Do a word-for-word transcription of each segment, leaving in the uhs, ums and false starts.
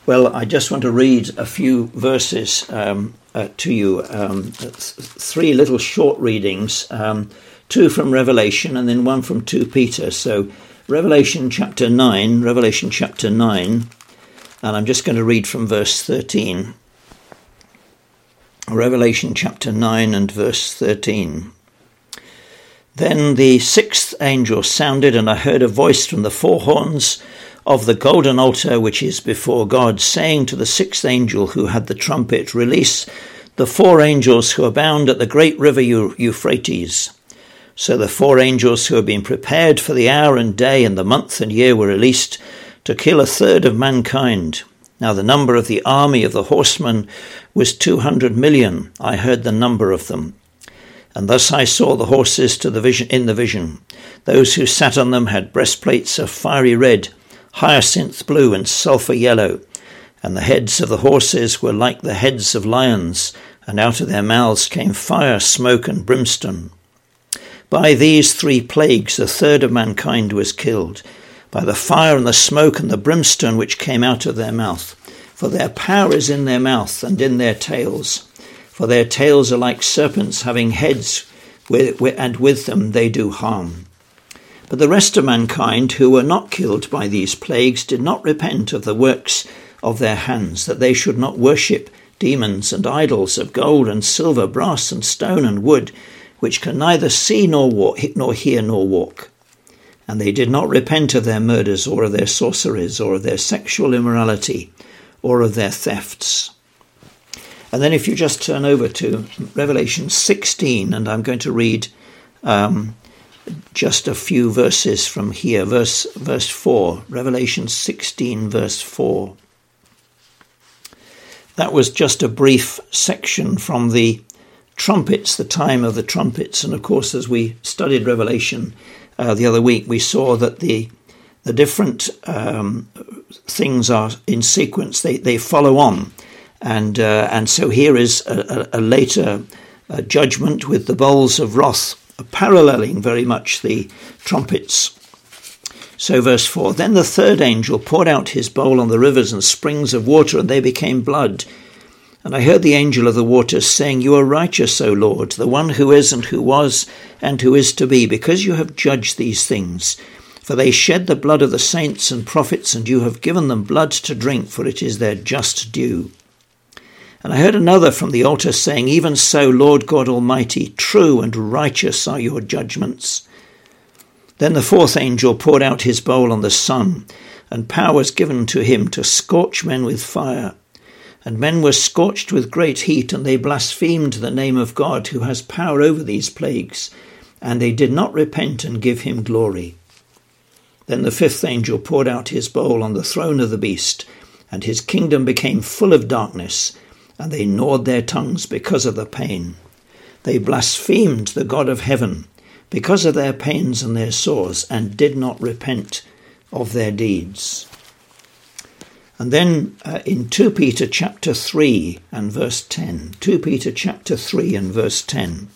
Well, I just want to read a few verses um, uh, to you, um, th- three little short readings, um, two from Revelation and then one from Second Peter. So Revelation chapter nine, Revelation chapter nine, and I'm just going to read from verse thirteen. Revelation chapter nine and verse thirteen. Then the sixth angel sounded, and I heard a voice from the four horns of the golden altar which is before God, saying to the sixth angel who had the trumpet, Release the four angels who are bound at the great river Euphrates. So the four angels who had been prepared for the hour and day and the month and year were released to kill a third of mankind. Now the number of the army of the horsemen was two hundred million. I heard the number of them. And thus I saw the horses to the vision in the vision. Those who sat on them had breastplates of fiery red, hyacinth blue and sulphur yellow, and the heads of the horses were like the heads of lions, and out of their mouths came fire, smoke, and brimstone. By these three plagues a third of mankind was killed, by the fire and the smoke and the brimstone which came out of their mouth. For their power is in their mouth and in their tails. For their tails are like serpents having heads, and with them they do harm. But the rest of mankind who were not killed by these plagues did not repent of the works of their hands, that they should not worship demons and idols of gold and silver, brass and stone and wood, which can neither see nor walk, nor hear nor walk. And they did not repent of their murders, or of their sorceries, or of their sexual immorality, or of their thefts. And then if you just turn over to Revelation sixteen, and I'm going to read um, just a few verses from here, verse verse four, Revelation sixteen, verse four. That was just a brief section from the trumpets, the time of the trumpets. And of course, as we studied Revelation uh, the other week, we saw that the the different um, things are in sequence. They they follow on. And uh, and so here is a, a, a later uh, judgment with the bowls of wrath, paralleling very much the trumpets. So verse four, Then the third angel poured out his bowl on the rivers and springs of water, and they became blood. And I heard the angel of the waters saying, You are righteous, O Lord, the one who is and who was and who is to be, because you have judged these things. For they shed the blood of the saints and prophets, and you have given them blood to drink, for it is their just due. And I heard another from the altar saying, Even so, Lord God Almighty, true and righteous are your judgments. Then the fourth angel poured out his bowl on the sun, and power was given to him to scorch men with fire. And men were scorched with great heat, and they blasphemed the name of God, who has power over these plagues, and they did not repent and give him glory. Then the fifth angel poured out his bowl on the throne of the beast, and his kingdom became full of darkness, and they gnawed their tongues because of the pain. They blasphemed the God of heaven because of their pains and their sores, and did not repent of their deeds. And then uh, in Second Peter chapter three and verse ten, Second Peter chapter three and verse ten.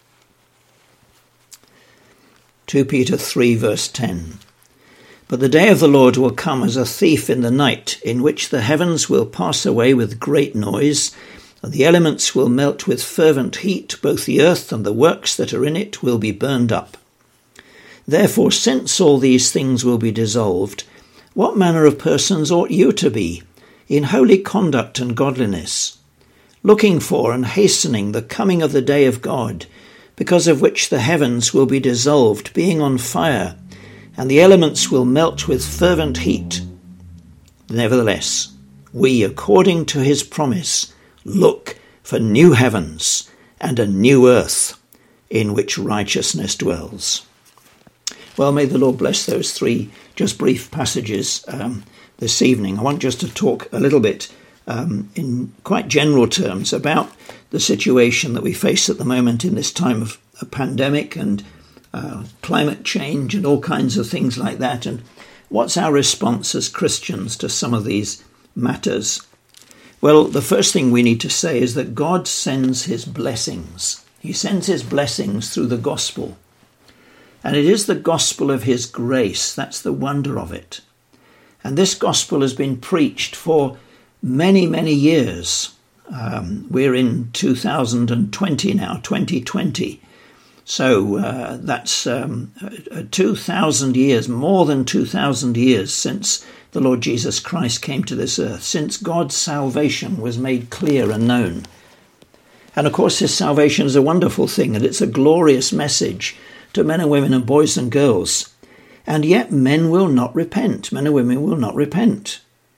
Second Peter three verse ten. But the day of the Lord will come as a thief in the night, in which the heavens will pass away with great noise, and the elements will melt with fervent heat, both the earth and the works that are in it will be burned up. Therefore, since all these things will be dissolved, what manner of persons ought you to be, in holy conduct and godliness, looking for and hastening the coming of the day of God, because of which the heavens will be dissolved, being on fire, and the elements will melt with fervent heat. Nevertheless, we, according to his promise, look for new heavens and a new earth in which righteousness dwells. Well, may the Lord bless those three just brief passages um, this evening. I want just to talk a little bit um, in quite general terms about the situation that we face at the moment in this time of a pandemic and Uh, climate change and all kinds of things like that, and what's our response as Christians to some of these matters? Well, the first thing we need to say is that God sends his blessings. He sends his blessings through the gospel. And it is the gospel of his grace. That's the wonder of it. And this gospel has been preached for many, many years. Um, we're in two thousand twenty now, twenty twenty. So uh, that's um, two thousand years, more than two thousand years since the Lord Jesus Christ came to this earth, since God's salvation was made clear and known. And of course, this salvation is a wonderful thing, and it's a glorious message to men and women and boys and girls. And yet men will not repent. Men and women will not repent.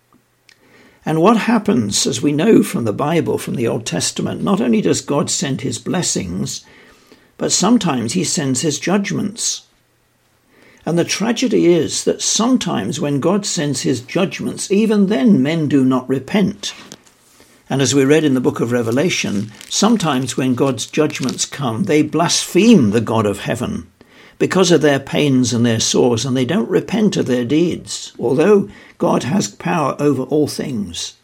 And what happens, as we know from the Bible, from the Old Testament, not only does God send his blessings, but sometimes he sends his judgments. And the tragedy is that sometimes when God sends his judgments, even then men do not repent. And as we read in the book of Revelation, sometimes when God's judgments come, they blaspheme the God of heaven because of their pains and their sores, and they don't repent of their deeds, although God has power over all things.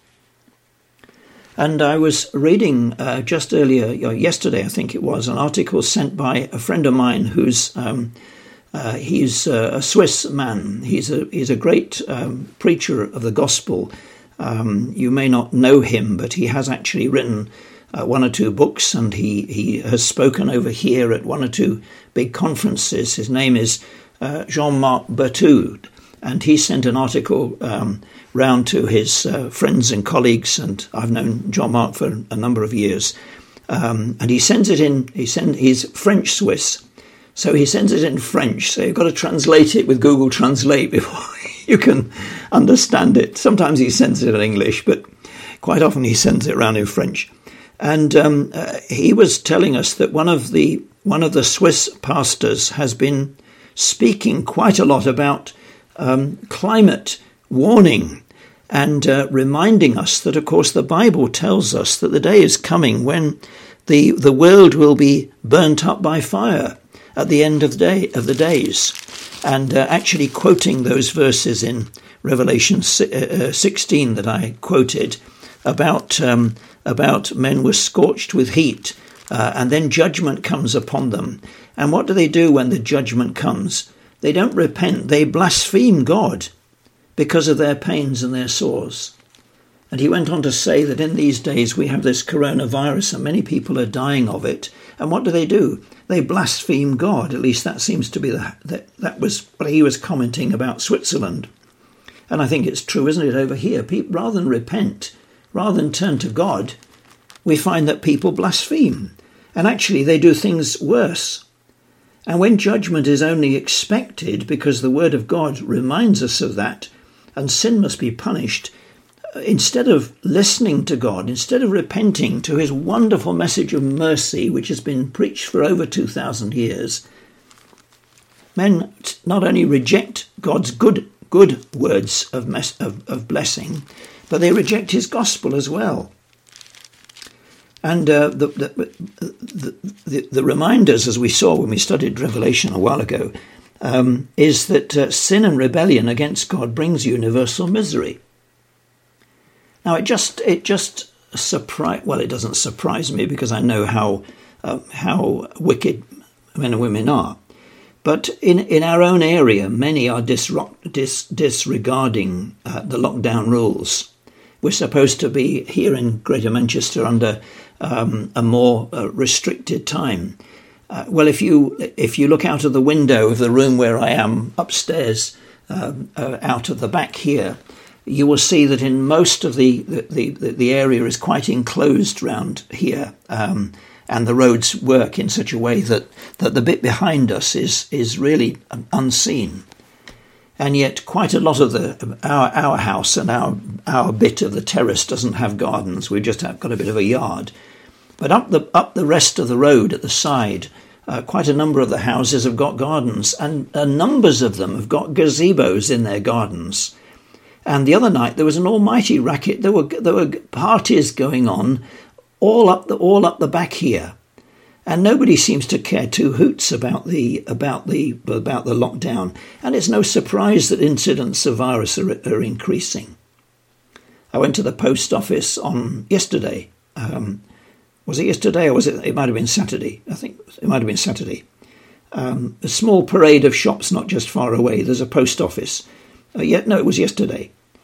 And I was reading uh, just earlier, or yesterday I think it was, an article sent by a friend of mine who's um, uh, he's uh, a Swiss man. He's a he's a great um, preacher of the gospel. Um, you may not know him, but he has actually written uh, one or two books, and he, he has spoken over here at one or two big conferences. His name is uh, Jean-Marc Berthoud, and he sent an article um, round to his uh, friends and colleagues, and I've known Jean-Marc for a number of years. Um, and he sends it in, he send, he's French-Swiss, so he sends it in French, so you've got to translate it with Google Translate before you can understand it. Sometimes he sends it in English, but quite often he sends it around in French. And um, uh, he was telling us that one of the one of the Swiss pastors has been speaking quite a lot about um, climate warning and uh, reminding us that, of course, the Bible tells us that the day is coming when the the world will be burnt up by fire at the end of the day of the days. And uh, actually quoting those verses in Revelation sixteen that I quoted about um, about men were scorched with heat, uh, and then judgment comes upon them. And what do they do when the judgment comes? They don't repent. They blaspheme God because of their pains and their sores. And he went on to say that in these days we have this coronavirus and many people are dying of it. And what do they do? They blaspheme God. At least that seems to be the, that, that was what he was commenting about Switzerland. And I think it's true, isn't it, over here? People, rather than repent, rather than turn to God, we find that people blaspheme. And actually they do things worse. And when judgment is only expected because the word of God reminds us of that, and sin must be punished, instead of listening to God, instead of repenting to his wonderful message of mercy, which has been preached for over two thousand years, men not only reject God's good good words of, mes- of, of blessing, but they reject his gospel as well. And uh, the, the, the, the, the reminders, as we saw when we studied Revelation a while ago, um, is that uh, sin and rebellion against God brings universal misery. Now, it just it just surprise well, it doesn't surprise me because I know how uh, how wicked men and women are. But in, in our own area, many are disrupt, dis, disregarding uh, the lockdown rules. We're supposed to be here in Greater Manchester under um, a more uh, restricted time. Uh, well, if you if you look out of the window of the room where I am upstairs, uh, uh, out of the back here, you will see that in most of the the, the, the area is quite enclosed round here, um, and the roads work in such a way that, that the bit behind us is is really unseen. And yet quite a lot of the our our house and our our bit of the terrace doesn't have gardens. We've just got a bit of a yard. But up the up the rest of the road at the side, uh, quite a number of the houses have got gardens, and uh, numbers of them have got gazebos in their gardens. And the other night there was an almighty racket. There were there were parties going on all up the all up the back here, and nobody seems to care two hoots about the about the about the lockdown. And it's no surprise that incidents of virus are, are increasing. I went to the post office on yesterday. Um, was it yesterday or was it? It might have been Saturday. I think it might have been Saturday. Um, a small parade of shops not just far away. There's a post office. Uh, yet no, it was yesterday.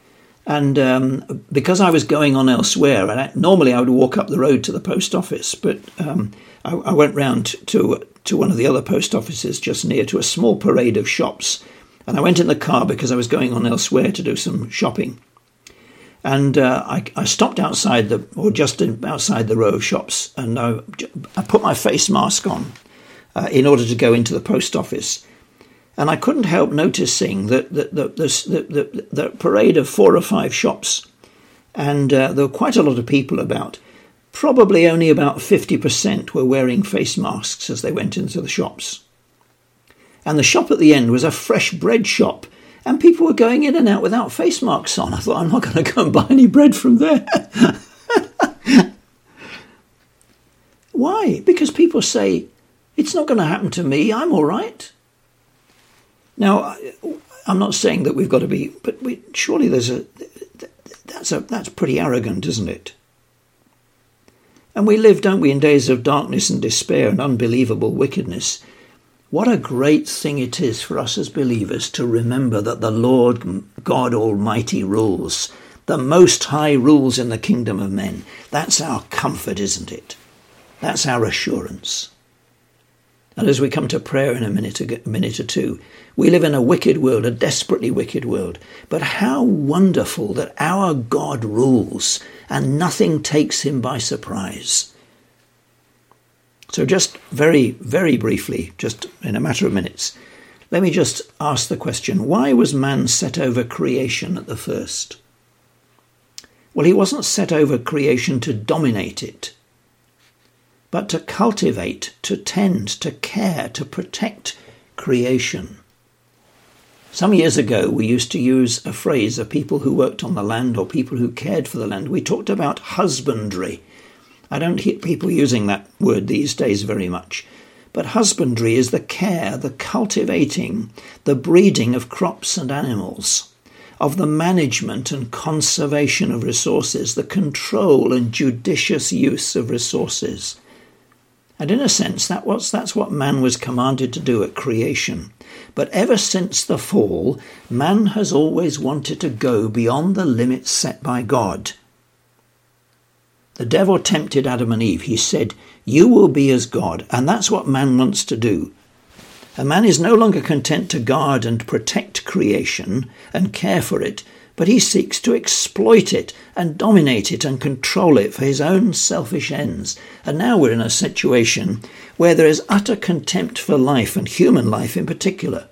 And um, because I was going on elsewhere, and I, normally I would walk up the road to the post office, but um, I, I went round to to one of the other post offices just near to a small parade of shops. And I went in the car because I was going on elsewhere to do some shopping. And uh, I, I stopped outside the, or just in, outside the row of shops, and I, I put my face mask on uh, in order to go into the post office. And I couldn't help noticing that the, the, the, the, the parade of four or five shops, and uh, there were quite a lot of people about. Probably only about fifty percent were wearing face masks as they went into the shops. And the shop at the end was a fresh bread shop, and people were going in and out without face masks on. I thought, I'm not going to go and buy any bread from there. Why? Because people say, it's not going to happen to me, I'm all right. Now, I'm not saying that we've got to be, but we, surely there's a, that's a, that's pretty arrogant, isn't it? And we live, don't we, in days of darkness and despair and unbelievable wickedness. What a great thing it is for us as believers to remember that the Lord God Almighty rules. The Most High rules in the kingdom of men. That's our comfort, isn't it? That's our assurance. And as we come to prayer in a minute, a minute or two, we live in a wicked world, a desperately wicked world. But how wonderful that our God rules and nothing takes him by surprise. So just very, very briefly, just in a matter of minutes, let me just ask the question, why was man set over creation at the first? Well, he wasn't set over creation to dominate it, but to cultivate, to tend, to care, to protect creation. Some years ago, we used to use a phrase of people who worked on the land or people who cared for the land. We talked about husbandry. I don't hear people using that word these days very much. But husbandry is the care, the cultivating, the breeding of crops and animals, of the management and conservation of resources, the control and judicious use of resources. And in a sense, that was, that's what man was commanded to do at creation. But ever since the fall, man has always wanted to go beyond the limits set by God. The devil tempted Adam and Eve. He said, you will be as God. And that's what man wants to do. A man is no longer content to guard and protect creation and care for it, but he seeks to exploit it and dominate it and control it for his own selfish ends. And now we're in a situation where there is utter contempt for life and human life in particular.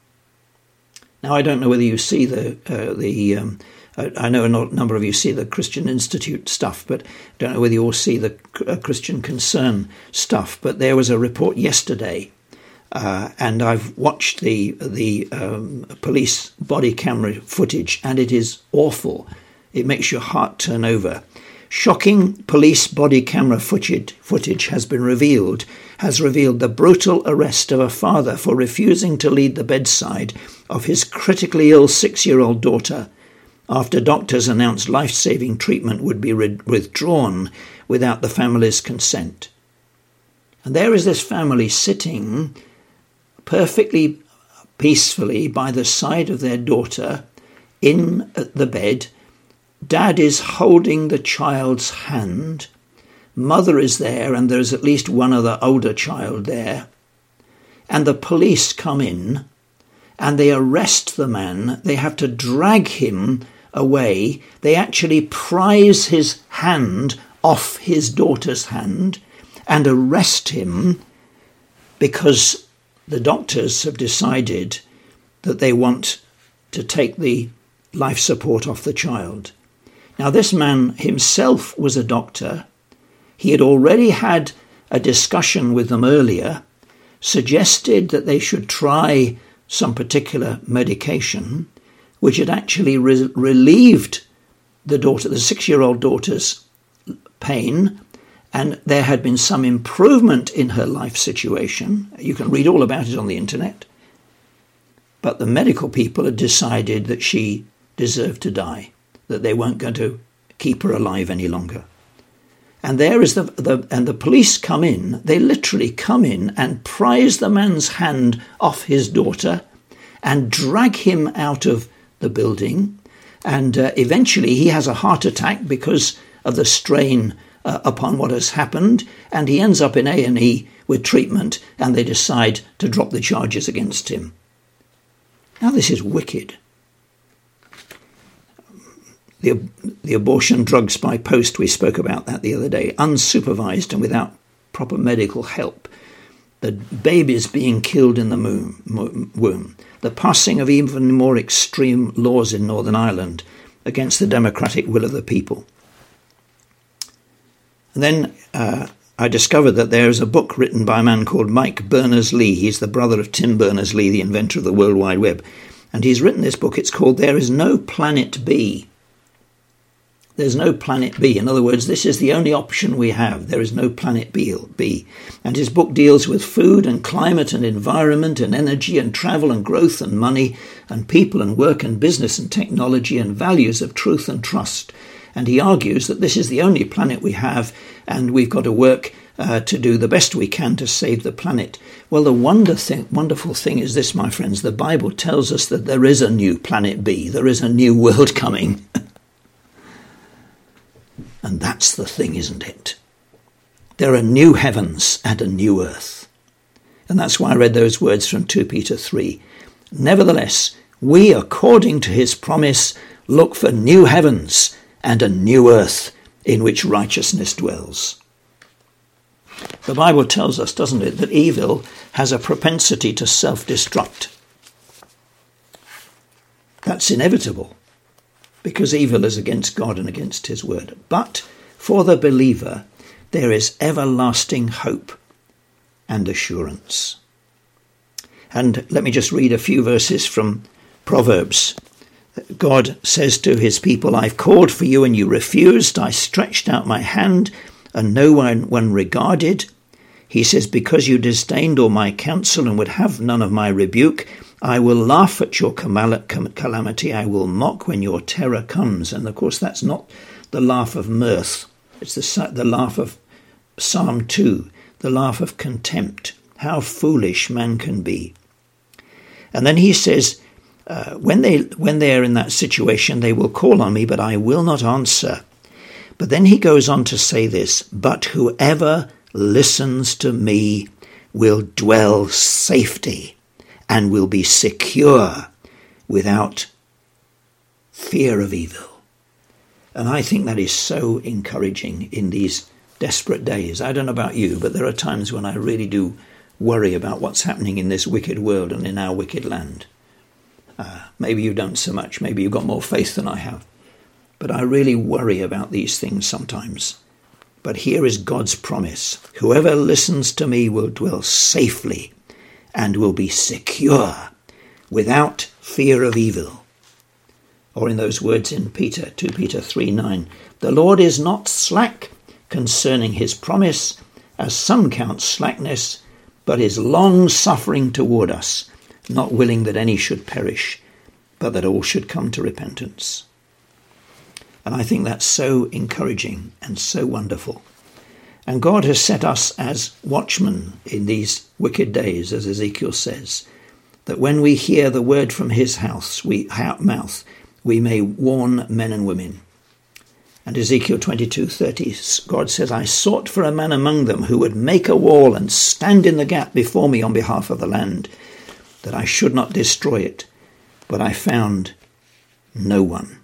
Now, I don't know whether you see the uh, the. Um, I know a number of you see the Christian Institute stuff, but I don't know whether you all see the uh, Christian Concern stuff. But there was a report yesterday, uh, and I've watched the the um, police body camera footage, and it is awful. It makes your heart turn over. Shocking police body camera footage, footage has been revealed, has revealed the brutal arrest of a father for refusing to leave the bedside of his critically ill six-year-old daughter after doctors announced life-saving treatment would be re- withdrawn without the family's consent. And there is this family sitting perfectly peacefully by the side of their daughter in the bed. Dad is holding the child's hand. Mother is there, and there's at least one other older child there. And the police come in, and they arrest the man. They have to drag him away. They actually prise his hand off his daughter's hand and arrest him because the doctors have decided that they want to take the life support off the child. Now, this man himself was a doctor. He had already had a discussion with them earlier, suggested that they should try some particular medication, which had actually re- relieved the daughter, the six-year-old daughter's pain, and there had been some improvement in her life situation. You can read all about it on the internet. But the medical people had decided that she deserved to die, that they weren't going to keep her alive any longer. And there is the, the and the police come in, they literally come in and prise the man's hand off his daughter and drag him out of the building And uh, eventually he has a heart attack because of the strain uh, upon what has happened, and he ends up in A and E with treatment, and they decide to drop the charges against him. Now this is wicked. The, the abortion drugs by post, we spoke about that the other day, unsupervised and without proper medical help. The babies being killed in the womb. The passing of even more extreme laws in Northern Ireland against the democratic will of the people. And then uh, I discovered that there is a book written by a man called Mike Berners-Lee. He's the brother of Tim Berners-Lee, the inventor of the World Wide Web. And he's written this book. It's called There Is No Planet B. There's no planet B. In other words, this is the only option we have. There is no planet B. And his book deals with food and climate and environment and energy and travel and growth and money and people and work and business and technology and values of truth and trust. And he argues that this is the only planet we have, and we've got to work uh, to do the best we can to save the planet. Well, the wonder thing, wonderful thing is this, my friends. The Bible tells us that there is a new planet B. There is a new world coming. And that's the thing, isn't it? There are new heavens and a new earth. And that's why I read those words from Second Peter three. Nevertheless, we, according to his promise, look for new heavens and a new earth in which righteousness dwells. The Bible tells us, doesn't it, that evil has a propensity to self-destruct. That's inevitable, because evil is against God and against his word. But for the believer, there is everlasting hope and assurance. And let me just read a few verses from Proverbs. God says to his people, I've called for you and you refused. I stretched out my hand and no one, one regarded. He says, because you disdained all my counsel and would have none of my rebuke, I will laugh at your calamity. I will mock when your terror comes. And of course, that's not the laugh of mirth. It's the, the laugh of Psalm two, the laugh of contempt. How foolish man can be. And then he says, uh, when they when they are in that situation, they will call on me, but I will not answer. But then he goes on to say this, but whoever listens to me will dwell safety and will be secure without fear of evil. And I think that is so encouraging in these desperate days. I don't know about you, but there are times when I really do worry about what's happening in this wicked world and in our wicked land. Uh, maybe you don't so much. Maybe you've got more faith than I have. But I really worry about these things sometimes. But here is God's promise. Whoever listens to me will dwell safely and will be secure without fear of evil. Or in those words in Peter, Second Peter three nine, the Lord is not slack concerning his promise, as some count slackness, but is long-suffering toward us, not willing that any should perish, but that all should come to repentance. And I think that's so encouraging and so wonderful. And God has set us as watchmen in these wicked days, as Ezekiel says, that when we hear the word from his house, we, mouth, we may warn men and women. And Ezekiel twenty-two thirty, God says, I sought for a man among them who would make a wall and stand in the gap before me on behalf of the land, that I should not destroy it, but I found no one.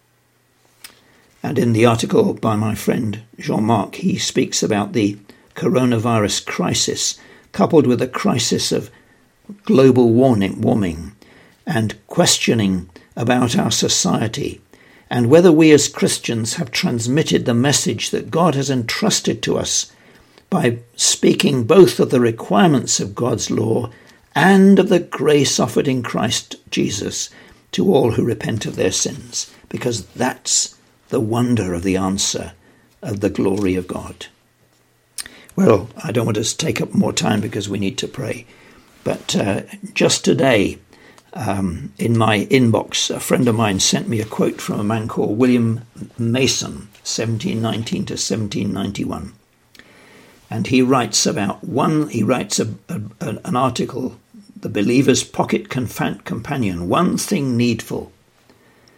And in the article by my friend Jean-Marc, he speaks about the coronavirus crisis, coupled with a crisis of global warming, warming and questioning about our society, and whether we as Christians have transmitted the message that God has entrusted to us by speaking both of the requirements of God's law and of the grace offered in Christ Jesus to all who repent of their sins, because that's the wonder of the answer of the glory of God. Well, I don't want to take up more time because we need to pray, but uh, just today, Um, in my inbox, a friend of mine sent me a quote from a man called William Mason, seventeen nineteen to seventeen ninety-one. And he writes about one, he writes a, a, an article, The Believer's Pocket Companion, One Thing Needful.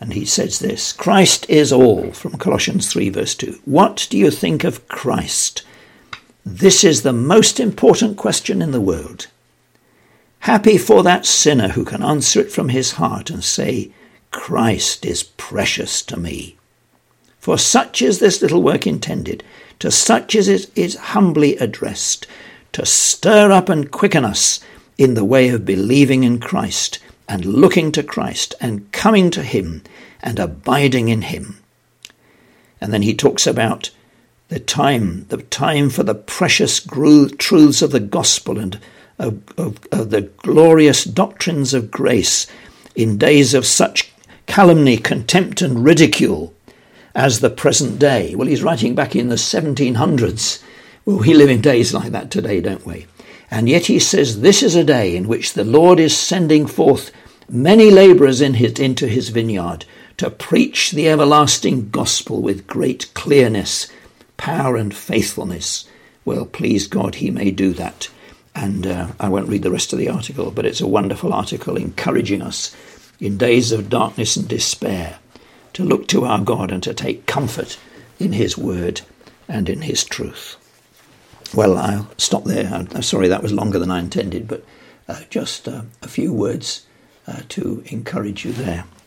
And he says this, Christ is all, from Colossians three verse two. What do you think of Christ? This is the most important question in the world. Happy for that sinner who can answer it from his heart and say, Christ is precious to me. For such is this little work intended, to such is it is humbly addressed, to stir up and quicken us in the way of believing in Christ, and looking to Christ, and coming to him, and abiding in him. And then he talks about the time, the time for the precious gru- truths of the gospel and of, of, of the glorious doctrines of grace in days of such calumny, contempt and ridicule as the present day. Well, he's writing back in the seventeen hundreds. Well, we live in days like that today, don't we? And yet he says this is a day in which the Lord is sending forth many labourers in his, into his vineyard to preach the everlasting gospel with great clearness, power and faithfulness. Well, please God, he may do that. And uh, I won't read the rest of the article, but it's a wonderful article encouraging us in days of darkness and despair to look to our God and to take comfort in his word and in his truth. Well, I'll stop there. I'm sorry that was longer than I intended, but uh, just uh, a few words uh, to encourage you there.